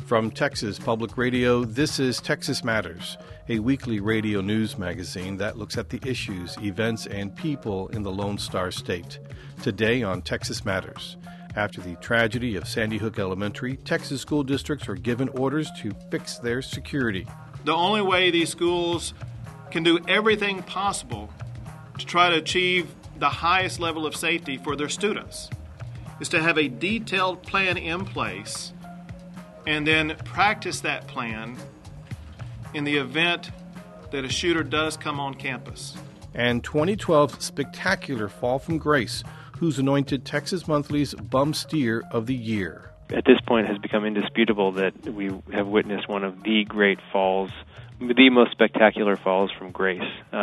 From Texas Public Radio, this is Texas Matters, a weekly radio news magazine that looks at the issues, events, and people in the Lone Star State. Today on Texas Matters, after the tragedy of Sandy Hook Elementary, Texas school districts are given orders to fix their security. The only way these schools can do everything possible to try to achieve the highest level of safety for their students is to have a detailed plan in place and then practice that plan in the event that a shooter does come on campus. And 2012's spectacular fall from grace, who's anointed Texas Monthly's Bum Steer of the Year. At this point, it has become indisputable that we have witnessed one of the great falls, the most spectacular falls from grace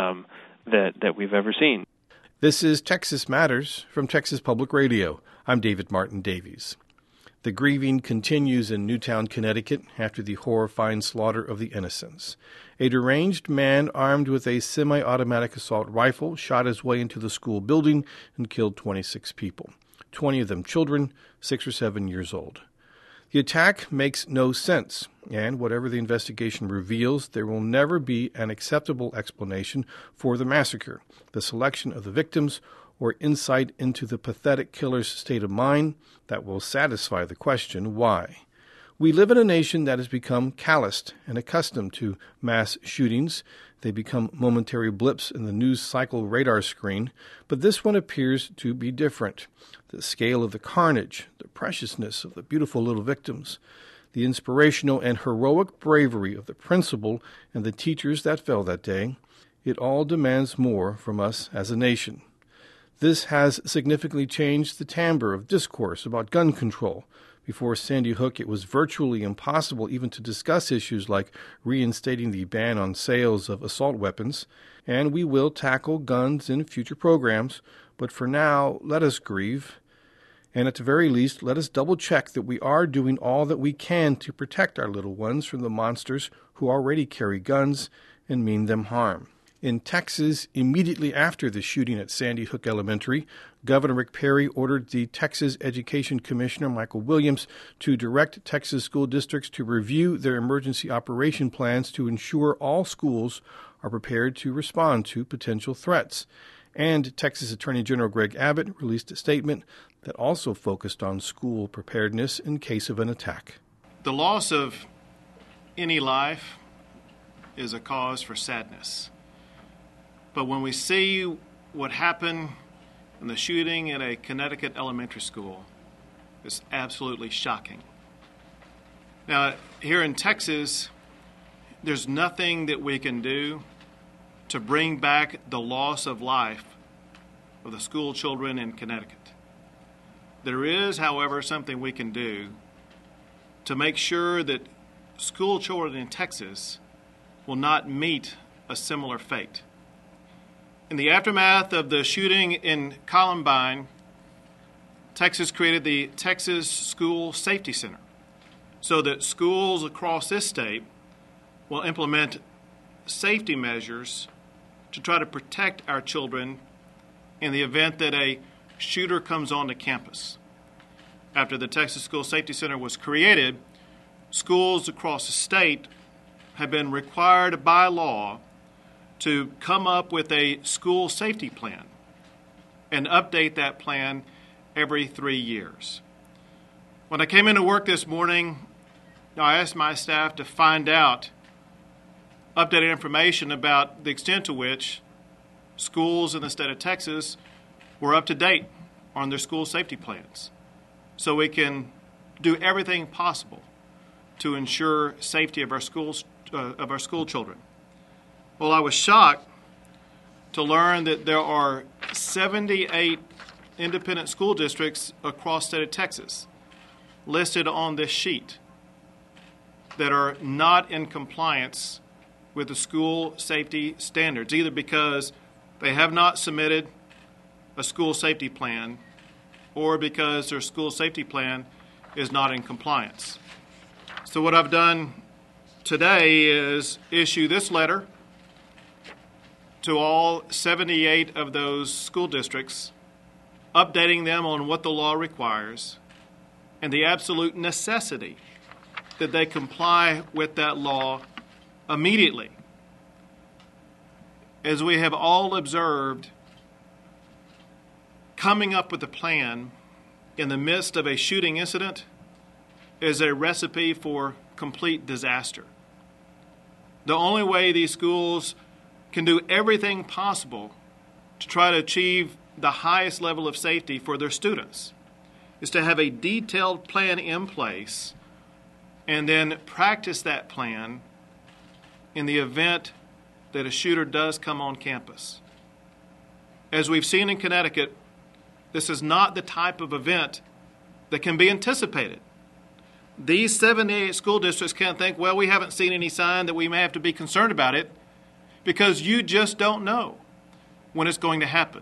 that we've ever seen. This is Texas Matters from Texas Public Radio. I'm David Martin Davies. The grieving continues in Newtown, Connecticut, after the horrifying slaughter of the innocents. A deranged man armed with a semi-automatic assault rifle shot his way into the school building and killed 26 people, 20 of them children, 6 or 7 years old. The attack makes no sense, and whatever the investigation reveals, there will never be an acceptable explanation for the massacre, the selection of the victims, or insight into the pathetic killer's state of mind that will satisfy the question, why? We live in a nation that has become calloused and accustomed to mass shootings. They become momentary blips in the news cycle radar screen, but this one appears to be different. The scale of the carnage, the preciousness of the beautiful little victims, the inspirational and heroic bravery of the principal and the teachers that fell that day, it all demands more from us as a nation. This has significantly changed the timbre of discourse about gun control. Before Sandy Hook, it was virtually impossible even to discuss issues like reinstating the ban on sales of assault weapons, and we will tackle guns in future programs, but for now, let us grieve, and at the very least, let us double-check that we are doing all that we can to protect our little ones from the monsters who already carry guns and mean them harm. In Texas, immediately after the shooting at Sandy Hook Elementary, Governor Rick Perry ordered the Texas Education Commissioner, Michael Williams, to direct Texas school districts to review their emergency operation plans to ensure all schools are prepared to respond to potential threats. And Texas Attorney General Greg Abbott released a statement that also focused on school preparedness in case of an attack. The loss of any life is a cause for sadness. But when we see what happened in the shooting at a Connecticut elementary school, it's absolutely shocking. Now, here in Texas, there's nothing that we can do to bring back the loss of life of the school children in Connecticut. There is, however, something we can do to make sure that school children in Texas will not meet a similar fate. In the aftermath of the shooting in Columbine, Texas created the Texas School Safety Center so that schools across this state will implement safety measures to try to protect our children in the event that a shooter comes onto campus. After the Texas School Safety Center was created, schools across the state have been required by law to come up with a school safety plan and update that plan every 3 years. When I came into work this morning, I asked my staff to find out updated information about the extent to which schools in the state of Texas were up to date on their school safety plans, so we can do everything possible to ensure safety of our schools, of our school children. Well, I was shocked to learn that there are 78 independent school districts across the state of Texas listed on this sheet that are not in compliance with the school safety standards, either because they have not submitted a school safety plan or because their school safety plan is not in compliance. So what I've done today is issue this letter to all 78 of those school districts, updating them on what the law requires and the absolute necessity that they comply with that law immediately. As we have all observed, coming up with a plan in the midst of a shooting incident is a recipe for complete disaster. The only way these schools can do everything possible to try to achieve the highest level of safety for their students is to have a detailed plan in place and then practice that plan in the event that a shooter does come on campus. As we've seen in Connecticut, this is not the type of event that can be anticipated. These 78 school districts can't think, well, we haven't seen any sign that we may have to be concerned about it, because you just don't know when it's going to happen.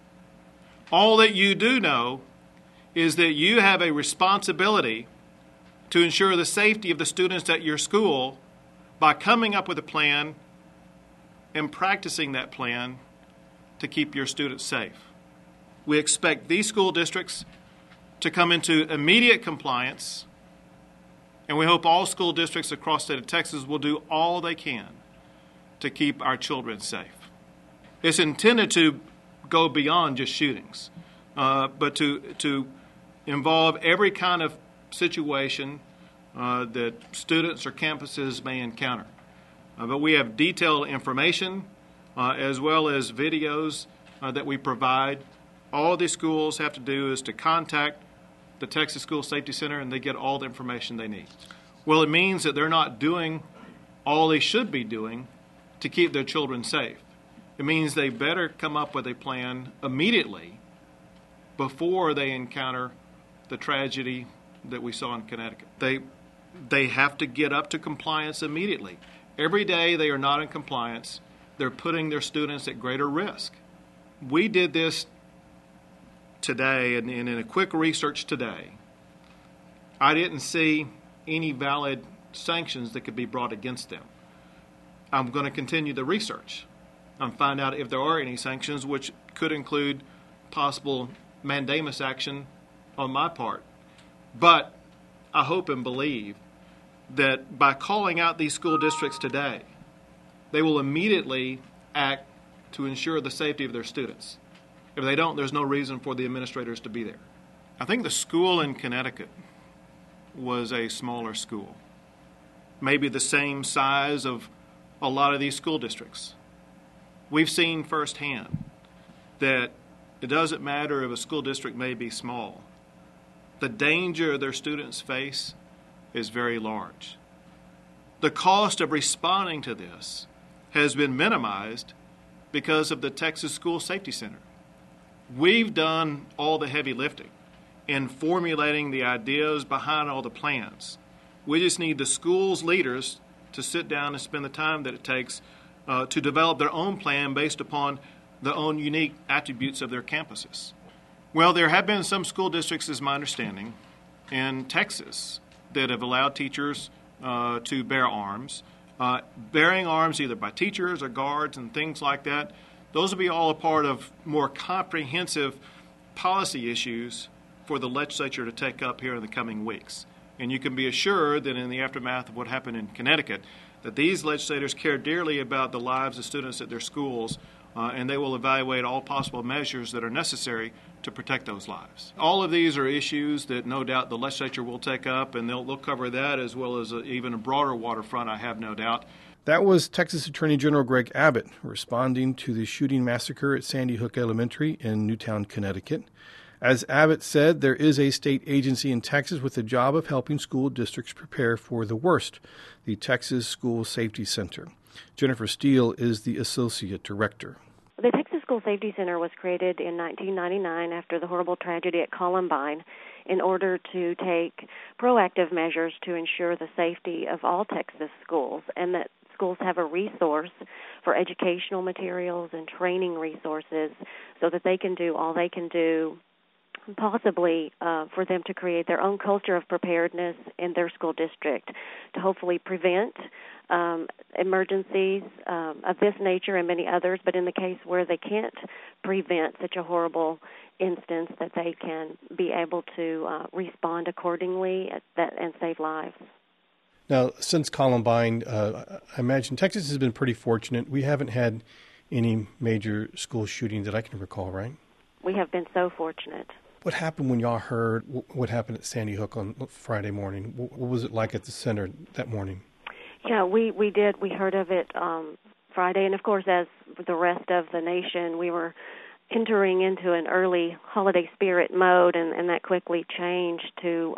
All that you do know is that you have a responsibility to ensure the safety of the students at your school by coming up with a plan and practicing that plan to keep your students safe. We expect these school districts to come into immediate compliance, and we hope all school districts across the state of Texas will do all they can to keep our children safe. It's intended to go beyond just shootings, but to involve every kind of situation that students or campuses may encounter. But we have detailed information as well as videos that we provide. All these schools have to do is to contact the Texas School Safety Center, and they get all the information they need. Well, it means that they're not doing all they should be doing to keep their children safe. It means they better come up with a plan immediately before they encounter the tragedy that we saw in Connecticut. They have to get up to compliance immediately. Every day they are not in compliance, they're putting their students at greater risk. We did this today, and in a quick research today, I didn't see any valid sanctions that could be brought against them. I'm going to continue the research and find out if there are any sanctions, which could include possible mandamus action on my part. But I hope and believe that by calling out these school districts today, they will immediately act to ensure the safety of their students. If they don't, there's no reason for the administrators to be there. I think the school in Connecticut was a smaller school, maybe the same size of a lot of these school districts. We've seen firsthand that it doesn't matter if a school district may be small. The danger their students face is very large. The cost of responding to this has been minimized because of the Texas School Safety Center. We've done all the heavy lifting in formulating the ideas behind all the plans. We just need the school's leaders to sit down and spend the time that it takes to develop their own plan based upon their own unique attributes of their campuses. Well, there have been some school districts, is my understanding, in Texas that have allowed teachers to bear arms. Bearing arms either by teachers or guards and things like that, those will be all a part of more comprehensive policy issues for the legislature to take up here in the coming weeks. And you can be assured that in the aftermath of what happened in Connecticut, that these legislators care dearly about the lives of students at their schools, and they will evaluate all possible measures that are necessary to protect those lives. All of these are issues that no doubt the legislature will take up, and they'll cover that as well as even a broader waterfront, I have no doubt. That was Texas Attorney General Greg Abbott responding to the shooting massacre at Sandy Hook Elementary in Newtown, Connecticut. As Abbott said, there is a state agency in Texas with the job of helping school districts prepare for the worst, the Texas School Safety Center. Jennifer Steele is the Associate Director. The Texas School Safety Center was created in 1999 after the horrible tragedy at Columbine in order to take proactive measures to ensure the safety of all Texas schools, and that schools have a resource for educational materials and training resources so that they can do all they can do, possibly for them to create their own culture of preparedness in their school district to hopefully prevent emergencies of this nature and many others, but in the case where they can't prevent such a horrible instance, that they can be able to respond accordingly and save lives. Now, since Columbine, I imagine Texas has been pretty fortunate. We haven't had any major school shooting that I can recall, right? We have been so fortunate. What happened when y'all heard what happened at Sandy Hook on Friday morning? What was it like at the center that morning? Yeah, we did. We heard of it Friday, and of course, as the rest of the nation, we were entering into an early holiday spirit mode, and that quickly changed to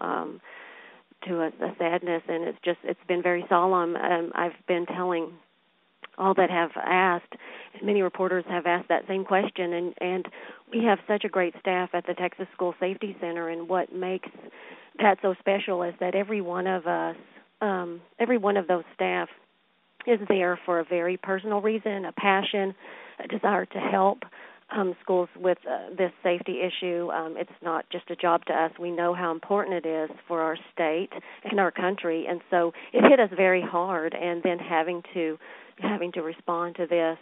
a sadness, and it's been very solemn. I've been telling all that have asked, many reporters have asked that same question, and we have such a great staff at the Texas School Safety Center, and what makes that so special is that every one of us, every one of those staff is there for a very personal reason, a passion, a desire to help schools with this safety issue. It's not just a job to us. We know how important it is for our state and our country, and so it hit us very hard, and then having to respond to this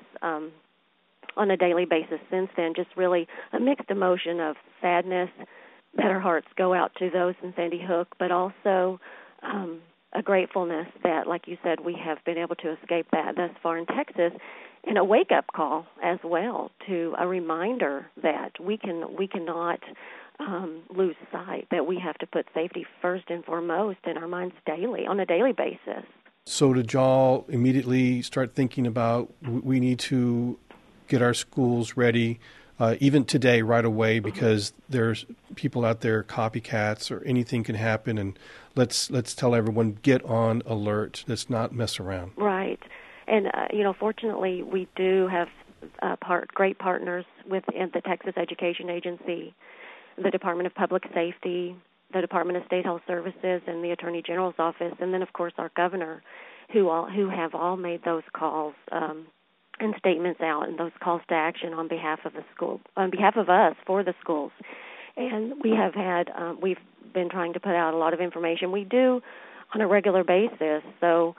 on a daily basis since then, just really a mixed emotion of sadness that our hearts go out to those in Sandy Hook, but also a gratefulness that, like you said, we have been able to escape that thus far in Texas, and a wake-up call as well, to a reminder that we cannot lose sight, that we have to put safety first and foremost in our minds daily, on a daily basis. So did y'all immediately start thinking about we need to get our schools ready, even today, right away, because there's people out there, copycats, or anything can happen, and let's tell everyone, get on alert. Let's not mess around. Right. And, fortunately, we do have great partners within the Texas Education Agency, the Department of Public Safety, the Department of State Health Services, and the Attorney General's office, and then, of course, our governor, who have all made those calls and statements out, and those calls to action on behalf of the school, on behalf of us for the schools. And we have had, we've been trying to put out a lot of information. We do on a regular basis, so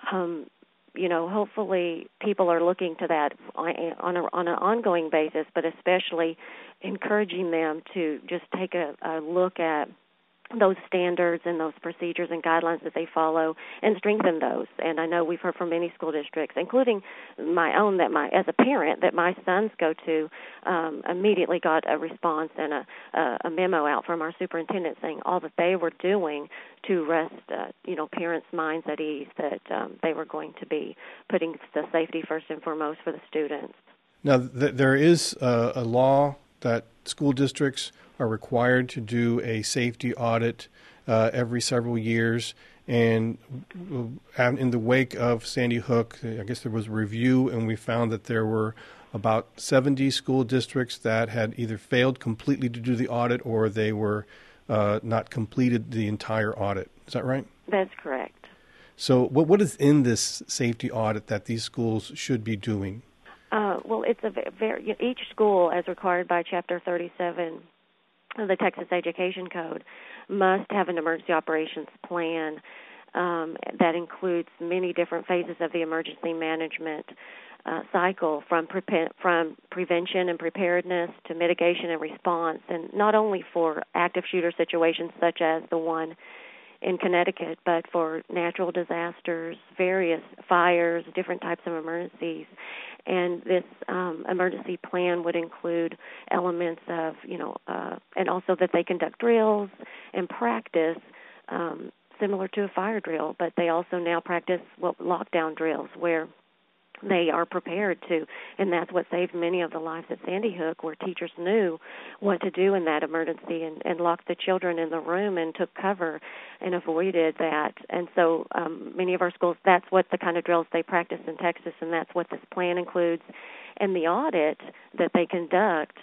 hopefully people are looking to that on an ongoing basis, but especially encouraging them to just take a look at those standards and those procedures and guidelines that they follow and strengthen those. And I know we've heard from many school districts, including my own, as a parent, that my sons go to, immediately got a response and a memo out from our superintendent saying all that they were doing to rest, parents' minds at ease, that they were going to be putting the safety first and foremost for the students. Now, there is a law that school districts are required to do a safety audit every several years. And in the wake of Sandy Hook, I guess there was a review, and we found that there were about 70 school districts that had either failed completely to do the audit or they were not completed the entire audit. Is that right? That's correct. So what is in this safety audit that these schools should be doing? Well, it's each school, as required by Chapter 37 of the Texas Education Code, must have an emergency operations plan that includes many different phases of the emergency management cycle, from prevention and preparedness to mitigation and response, and not only for active shooter situations such as the one in Connecticut, but for natural disasters, various fires, different types of emergencies. And this emergency plan would include elements of, and also that they conduct drills and practice similar to a fire drill, but they also now practice lockdown drills where they are prepared to, and that's what saved many of the lives at Sandy Hook, where teachers knew what to do in that emergency and locked the children in the room and took cover and avoided that. And so many of our schools, that's what the kind of drills they practice in Texas, and that's what this plan includes. And the audit that they conduct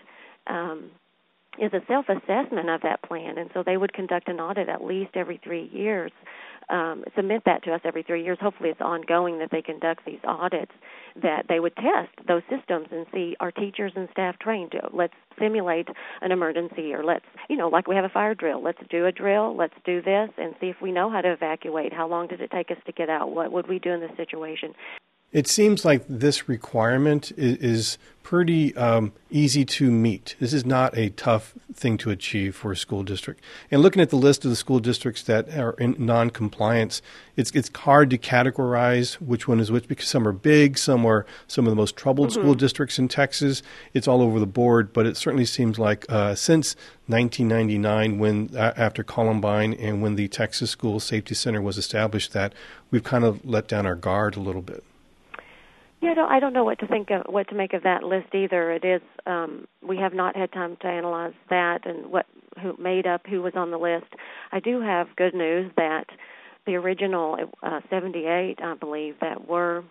is a self-assessment of that plan, and so they would conduct an audit at least every 3 years, submit that to us every 3 years. Hopefully it's ongoing that they conduct these audits, that they would test those systems and see, are teachers and staff trained? Let's simulate an emergency, or let's, like we have a fire drill, let's do a drill, let's do this and see if we know how to evacuate. How long did it take us to get out? What would we do in this situation? It seems like this requirement is pretty easy to meet. This is not a tough thing to achieve for a school district. And looking at the list of the school districts that are in non-compliance, it's hard to categorize which one is which because some are big, some are some of the most troubled school districts in Texas. It's all over the board, but it certainly seems like since 1999, when after Columbine and when the Texas School Safety Center was established, that we've kind of let down our guard a little bit. Yeah, I don't know what to make of that list either. It is we have not had time to analyze that and who was on the list. I do have good news that the original 78, I believe, that were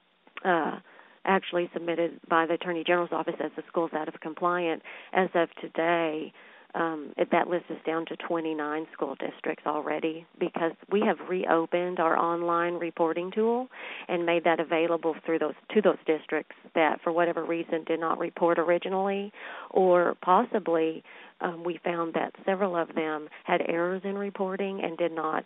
actually submitted by the Attorney General's office as the schools out of compliant. As of today, that list is down to 29 school districts already because we have reopened our online reporting tool and made that available to those districts that, for whatever reason, did not report originally, or possibly we found that several of them had errors in reporting and did not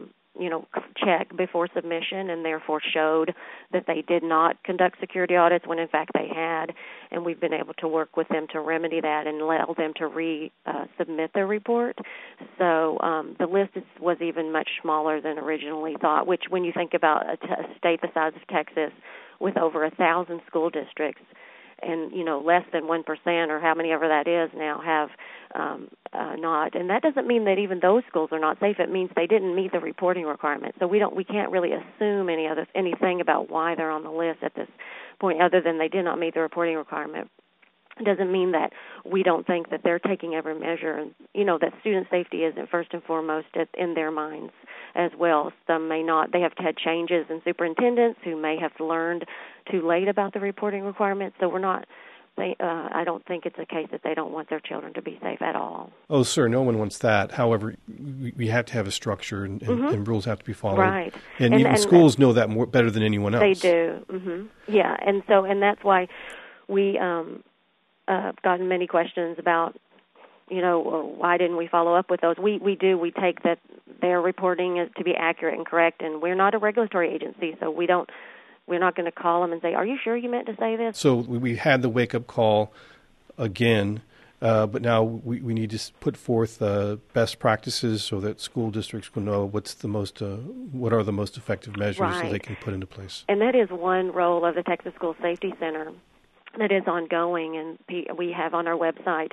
check before submission and therefore showed that they did not conduct security audits when in fact they had, and we've been able to work with them to remedy that and allow them to resubmit their report. So the list was even much smaller than originally thought, which when you think about a state the size of Texas with over 1,000 school districts, and less than 1% or how many ever that is now have not, and that doesn't mean that even those schools are not safe. It means they didn't meet the reporting requirement. So we can't really assume anything about why they're on the list at this point, other than they did not meet the reporting requirement. It doesn't mean that we don't think that they're taking every measure, and that student safety isn't first and foremost in their minds as well. Some may not. They have had changes in superintendents who may have learned too late about the reporting requirements. So I don't think it's a case that they don't want their children to be safe at all. Oh, sir, no one wants that. However, we have to have a structure and rules have to be followed. Right. And even schools know that better than anyone else. They do. Yeah, and that's why we I've gotten many questions about, why didn't we follow up with those? We take that their reporting is to be accurate and correct, and we're not a regulatory agency, so we're not going to call them and say, are you sure you meant to say this? So we had the wake-up call again, but now we need to put forth best practices so that school districts will know what are the most effective measures that they can put into place. And that is one role of the Texas School Safety Center that is ongoing, and we have on our website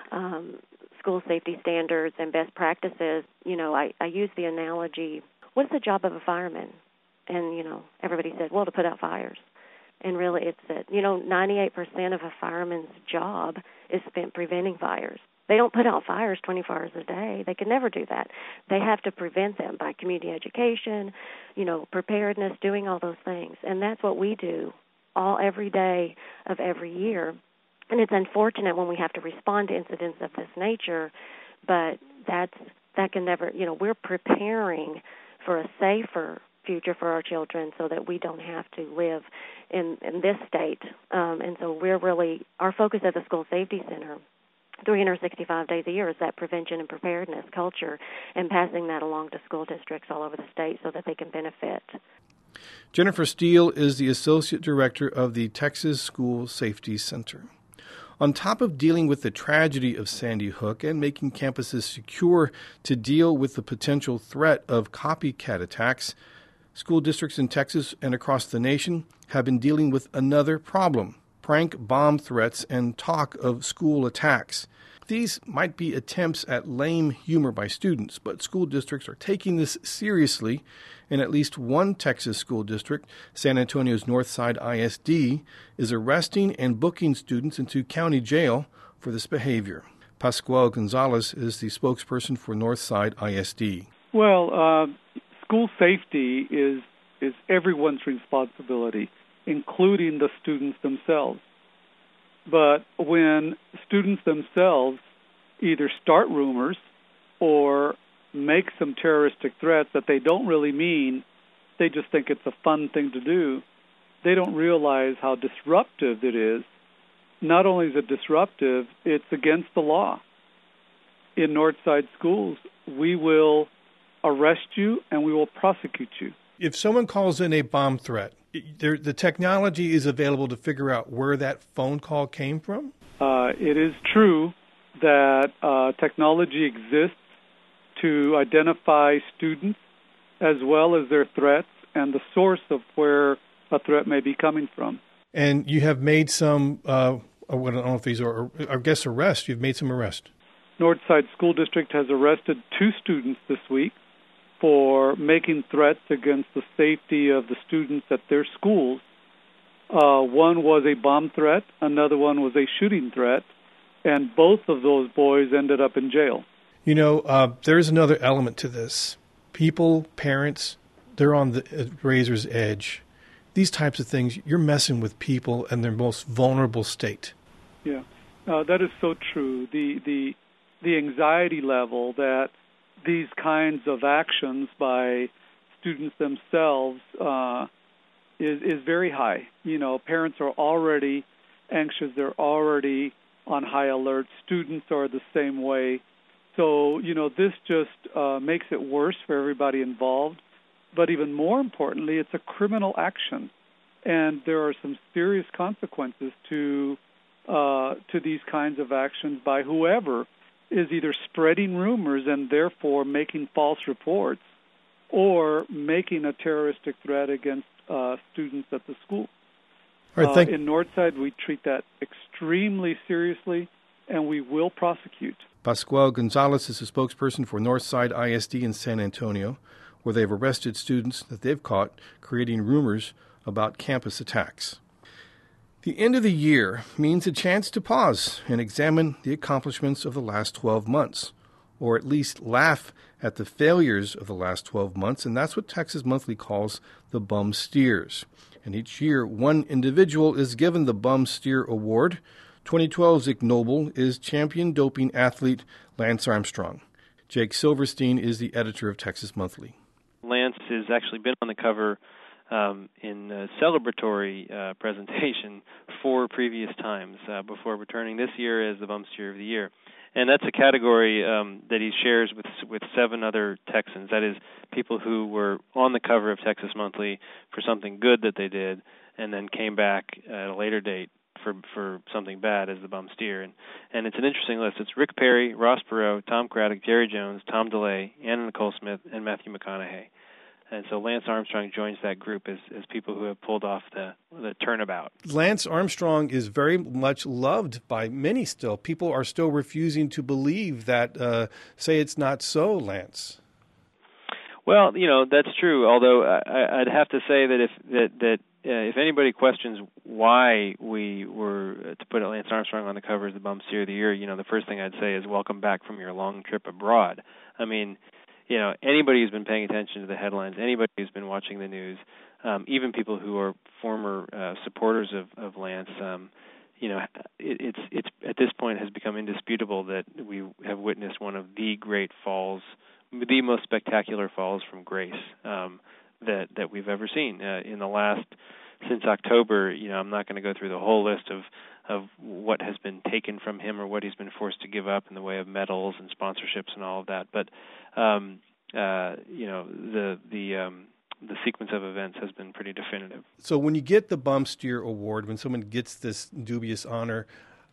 school safety standards and best practices. I use the analogy, what's the job of a fireman? And, everybody said, well, to put out fires. And really it's that, 98% of a fireman's job is spent preventing fires. They don't put out fires 24 hours a day. They can never do that. They have to prevent them by community education, preparedness, doing all those things. And that's what we do every day of every year. And it's unfortunate when we have to respond to incidents of this nature, but that can never, we're preparing for a safer future for our children so that we don't have to live in this state. And so our focus at the School Safety Center 365 days a year is that prevention and preparedness culture and passing that along to school districts all over the state so that they can benefit. Jennifer Steele is the Associate Director of the Texas School Safety Center. On top of dealing with the tragedy of Sandy Hook and making campuses secure to deal with the potential threat of copycat attacks, school districts in Texas and across the nation have been dealing with another problem: prank bomb threats and talk of school attacks. These might be attempts at lame humor by students, but school districts are taking this seriously, and at least one Texas school district, San Antonio's Northside ISD, is arresting and booking students into county jail for this behavior. Pascual Gonzalez is the spokesperson for Northside ISD. Well, school safety is everyone's responsibility, including the students themselves. But when students themselves either start rumors or make some terroristic threats that they don't really mean, they just think it's a fun thing to do, they don't realize how disruptive it is. Not only is it disruptive, it's against the law. In Northside schools, we will arrest you and we will prosecute you. If someone calls in a bomb threat, the technology is available to figure out where that phone call came from? It is true that technology exists to identify students as well as their threats and the source of where a threat may be coming from. And you have made some, I don't know if these are, I guess, arrests. You've made some arrests. Northside School District has arrested 2 students this week for making threats against the safety of the students at their schools. One was a bomb threat, another one was a shooting threat, and both of those boys ended up in jail. You know, there's another element to this. People, parents, they're on the razor's edge. These types of things, you're messing with people in their most vulnerable state. Yeah, that is so true. The anxiety level that these kinds of actions by students themselves is very high. You know, parents are already anxious. They're already on high alert. Students are the same way. So, you know, this just makes it worse for everybody involved. But even more importantly, it's a criminal action, and there are some serious consequences to these kinds of actions by whoever is either spreading rumors and therefore making false reports or making a terroristic threat against students at the school. All right, in Northside, we treat that extremely seriously, and we will prosecute. Pascual Gonzalez is a spokesperson for Northside ISD in San Antonio, where they've arrested students that they've caught creating rumors about campus attacks. The end of the year means a chance to pause and examine the accomplishments of the last 12 months, or at least laugh at the failures of the last 12 months, and that's what Texas Monthly calls the Bum Steers. And each year, one individual is given the Bum Steer Award. 2012's Ig Nobel is champion doping athlete Lance Armstrong. Jake Silverstein is the editor of Texas Monthly. Lance has actually been on the cover in a celebratory presentation 4 previous times before returning this year as the Bum Steer of the Year. And that's a category that he shares with 7 other Texans. That is, people who were on the cover of Texas Monthly for something good that they did and then came back at a later date for something bad as the Bum Steer. And it's an interesting list. It's Rick Perry, Ross Perot, Tom Craddock, Jerry Jones, Tom DeLay, Anna Nicole Smith, and Matthew McConaughey. And so Lance Armstrong joins that group as people who have pulled off the turnabout. Lance Armstrong is very much loved by many still. People are still refusing to believe that, say it's not so, Lance. Well, you know, that's true, although I'd have to say that if anybody questions why we were to put Lance Armstrong on the cover as the Bum Steer of the Year, you know, the first thing I'd say is welcome back from your long trip abroad. I mean, you know, anybody who's been paying attention to the headlines, anybody who's been watching the news, even people who are former supporters of Lance, you know, it's at this point has become indisputable that we have witnessed one of the great falls, the most spectacular falls from grace that we've ever seen in the last, since October. You know, I'm not going to go through the whole list of what has been taken from him or what he's been forced to give up in the way of medals and sponsorships and all of that. But you know, the sequence of events has been pretty definitive. So when you get the Bum Steer Award, when someone gets this dubious honor,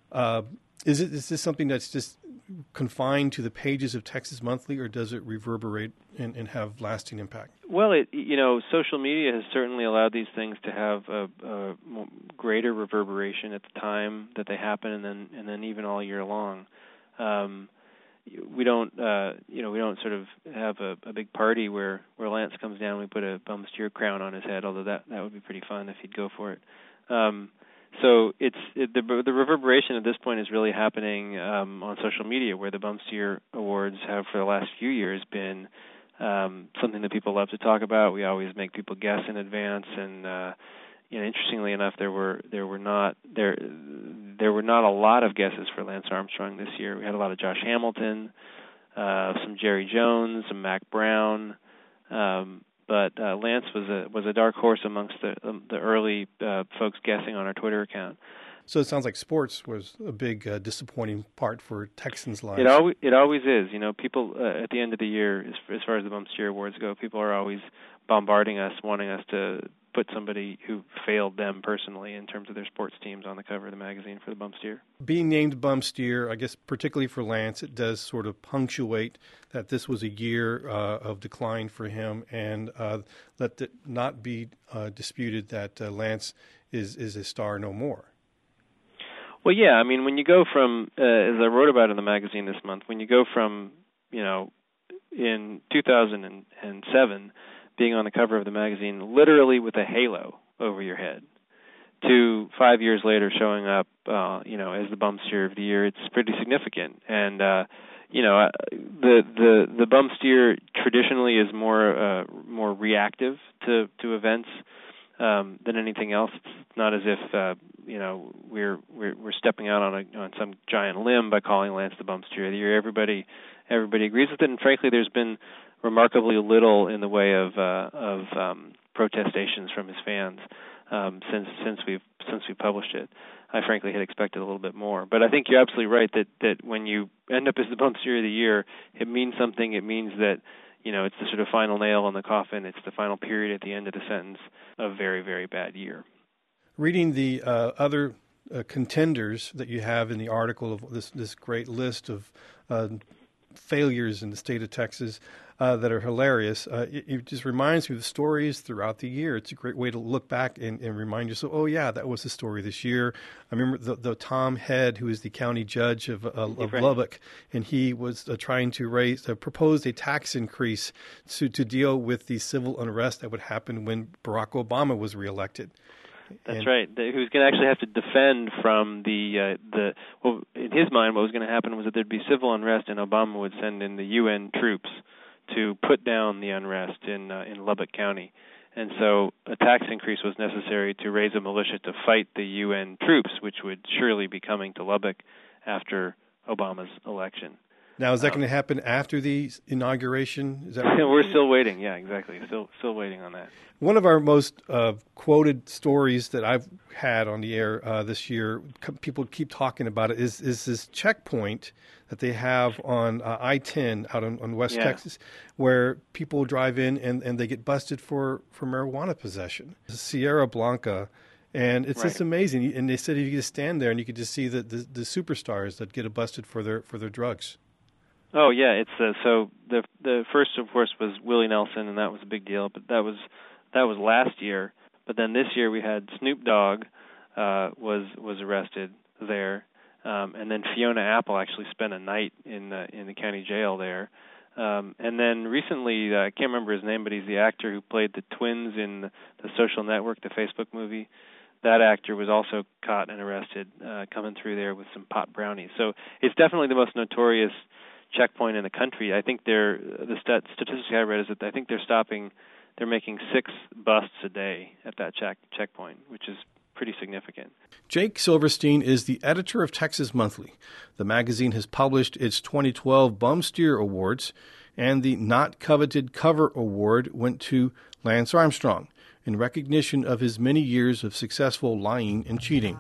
is this something that's just confined to the pages of Texas Monthly, or does it reverberate and have lasting impact? Well, you know, social media has certainly allowed these things to have a greater reverberation at the time that they happen, and then even all year long. We don't, you know, we don't sort of have a big party where Lance comes down and we put a Bum Steer crown on his head, although that would be pretty fun if he'd go for it. So the reverberation at this point is really happening on social media, where the Bum Steer Awards have for the last few years been something that people love to talk about. We always make people guess in advance, and you know, interestingly enough, there were not a lot of guesses for Lance Armstrong this year. We had a lot of Josh Hamilton, some Jerry Jones, some Mac Brown. But Lance was a dark horse amongst the early folks guessing on our Twitter account. So it sounds like sports was a big disappointing part for Texans' lives. It always is. People at the end of the year, as far as the Bum Steer Awards go, people are always bombarding us, wanting us to put somebody who failed them personally in terms of their sports teams on the cover of the magazine for the Bum Steer. Being named Bum Steer, I guess particularly for Lance, it does sort of punctuate that this was a year of decline for him, and let it not be disputed that Lance is a star no more. Well, yeah, I mean, when you go from, as I wrote about in the magazine this month, when you go from, in 2007, being on the cover of the magazine literally with a halo over your head, to 5 years later showing up, as the Bum Steer of the Year, it's pretty significant. And, the Bum Steer traditionally is more reactive to events than anything else. It's not as if we're stepping out on some giant limb by calling Lance the Bum Steer of the Year. Everybody agrees with it, and frankly, there's been remarkably little in the way of protestations from his fans since we published it. I frankly had expected a little bit more, but I think you're absolutely right that when you end up as the Bum Steer of the Year, it means something. It means that it's the sort of final nail in the coffin. It's the final period at the end of the sentence of a very, very bad year. Reading the other contenders that you have in the article of this great list of failures in the state of Texas that are hilarious, it just reminds me of the stories throughout the year. It's a great way to look back and remind yourself, oh, yeah, that was the story this year. I remember the Tom Head, who is the county judge of right. Lubbock, and he was trying to proposed a tax increase to deal with the civil unrest that would happen when Barack Obama was reelected. That's right. Who's going to actually have to defend from well, in his mind, what was going to happen was that there'd be civil unrest, and Obama would send in the UN troops to put down the unrest in Lubbock County. And so a tax increase was necessary to raise a militia to fight the UN troops, which would surely be coming to Lubbock after Obama's election. Now, is that going to happen after the inauguration? Is that We're still waiting. Yeah, exactly. Still waiting on that. One of our most quoted stories that I've had on the air this year, people keep talking about it, is this checkpoint that they have on I-10 out on West Texas, where people drive in and they get busted for marijuana possession. Sierra Blanca. And it's just amazing. And they said you just stand there and you could just see the superstars that get busted for their drugs. Oh yeah, it's so the first, of course, was Willie Nelson, and that was a big deal. But that was last year. But then this year we had Snoop Dogg was arrested there, and then Fiona Apple actually spent a night in the county jail there. And then recently, I can't remember his name, but he's the actor who played the twins in the Social Network, the Facebook movie. That actor was also caught and arrested coming through there with some pot brownies. So it's definitely the most notorious checkpoint in the country. I think the statistics I read is that I think they're making 6 busts a day at that checkpoint, which is pretty significant. Jake Silverstein is the editor of Texas Monthly. The magazine has published its 2012 Bum Steer Awards, and the Not Coveted Cover Award went to Lance Armstrong in recognition of his many years of successful lying and cheating.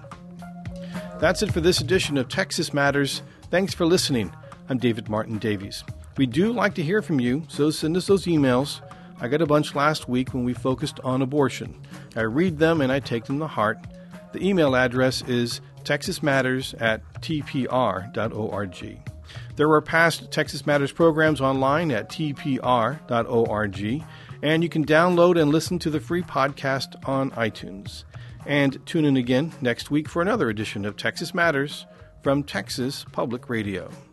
That's it for this edition of Texas Matters. Thanks for listening. I'm David Martin Davies. We do like to hear from you, so send us those emails. I got a bunch last week when we focused on abortion. I read them and I take them to heart. The email address is texasmatters@tpr.org. There are past Texas Matters programs online at tpr.org, and you can download and listen to the free podcast on iTunes. And tune in again next week for another edition of Texas Matters from Texas Public Radio.